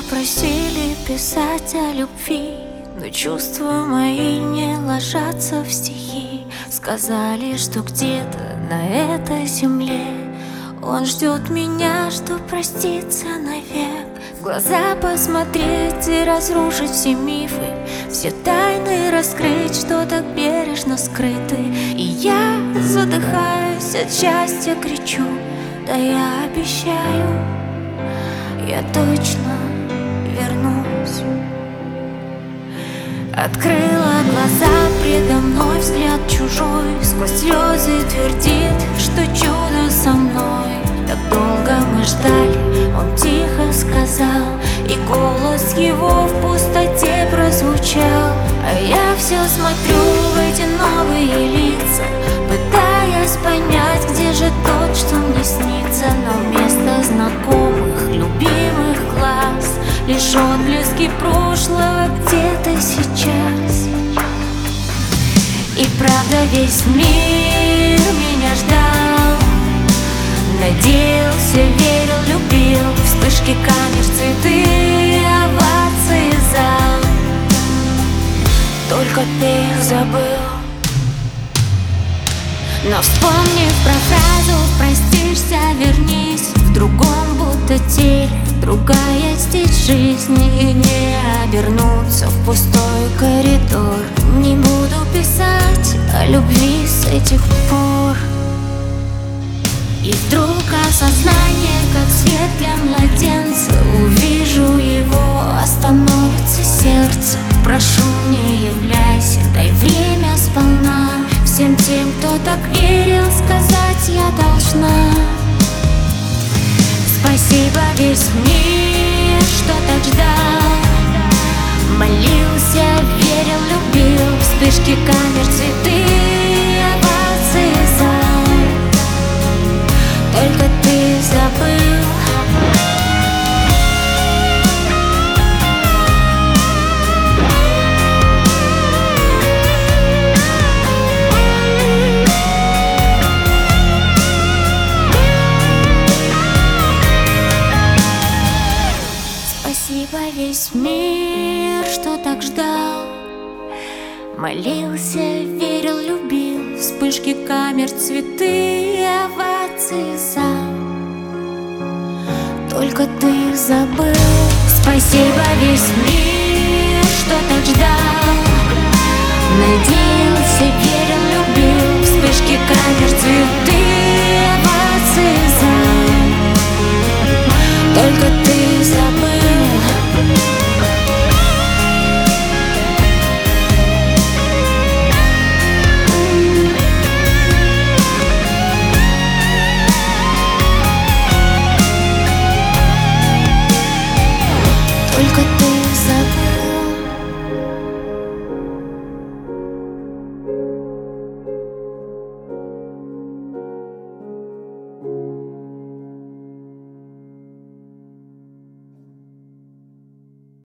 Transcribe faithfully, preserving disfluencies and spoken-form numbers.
просили писать о любви, но чувства мои не ложатся в стихи. Сказали, что где-то на этой земле он ждет меня, чтоб проститься навек. В глаза посмотреть и разрушить все мифы, все тайны раскрыть, что так бережно скрыты. И я задыхаюсь от счастья, кричу: да я обещаю, я точно вернусь. Открыла глаза, предо мной взгляд чужой, сквозь слезы твердит, что чудо со мной. Так долго мы ждали, он тихо сказал, и голос его в пустоте прозвучал. А я все смотрю в эти новые лица, пытаясь понять, где же тот, что мне снится. Но вместо знакомых, любимых глаз лишь отблески прошлого где-то сейчас. И правда весь мир меня ждал, надеялся, верил, любил. Вспышки камер, цветы, овации, зал. Только ты их забыл. Но вспомнив про фразу «простишься, вернись», в другом будто теле другая стечь жизни. И не обернуться в пустой коридор. Не буду писать о любви с этих пор. И вдруг осознание, как свет для младенца. Увижу его, остановится сердце. Прошу, не являйся, дай время сполна. Всем тем, кто так верил, сказать я должна: спасибо весь мир, что так ждал, молился, верил, любил. Вспышки камер, цветы, овации, зал. Только ты забыл. Спасибо весь мир, что так ждал, молился, верил, любил. Вспышки камер, цветы, овации, зал. Только ты забыл. Спасибо весь мир, что так ждал, надеялся, верил, любил. Вспышки камер, цветы,